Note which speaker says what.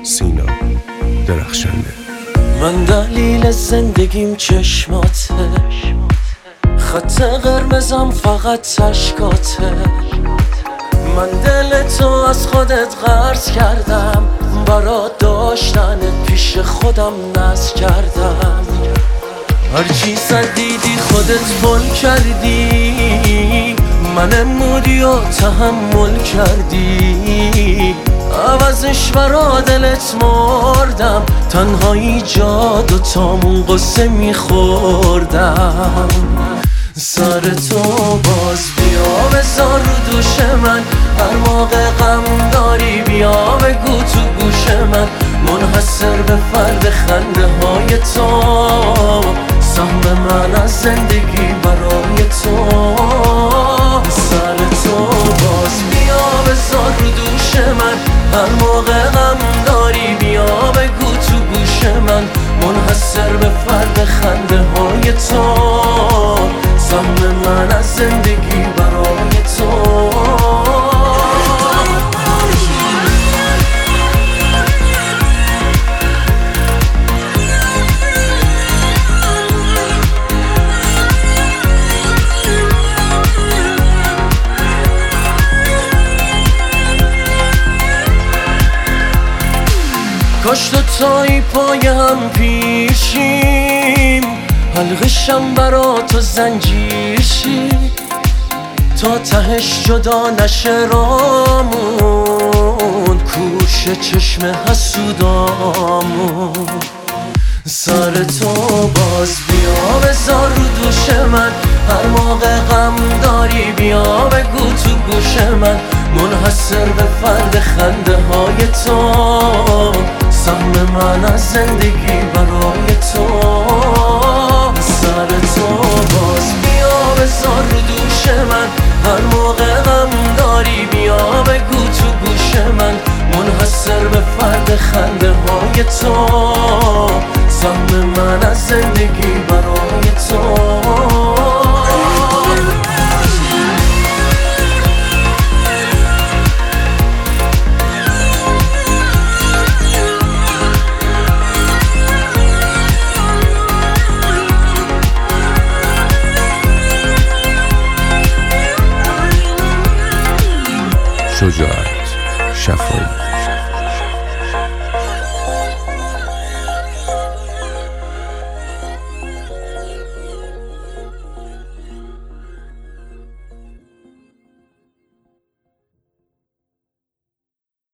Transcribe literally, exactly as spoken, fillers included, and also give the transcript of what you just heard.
Speaker 1: سینا درخشنده.
Speaker 2: من دلیل زندگیم چشماته، خط قرمزم فقط اشکاته. من دل تو از خودت قرض کردم، برا داشتنت پیش خودم نذر کردم. هرچی دیدی خودت بل کردی، من امودی و تحمل کردی. عوضش برا دلت مردم، تنهایی جاد و تامون قصه میخوردم. سر تو باز بیا بذار رو دوش من، هر موقع غم داری بیا بگو تو گوش من. منحصر به فرد خنده های تو، سهم من از زندگی برای تو. سر تو باز بیا بذار رو دوش من، هر موقع غم داری بیا بگو تو گوش من. منحصر به فرد خنده های تو، سهم من از زندگی برای تو. کاش تو تایی پای هم پیشیم، حلقشم برا تو زنجیر شی، تا تهش جدا نشه رامون، کوش چشم حسودامون. سر تو باز بیا بذار رو دوش من، هر موقع غم داری بیا بگو تو گوش من. منحصر به فرد خنده های تو، سهم من از زندگی برای تو. سر تو باز بیا بذار رو دوش من، هر موقع غم داری بیا بگو تو گوش من. منحصر به فرد خنده های تو، سهم من از زندگی برای تو.
Speaker 1: شجاعت شفایی.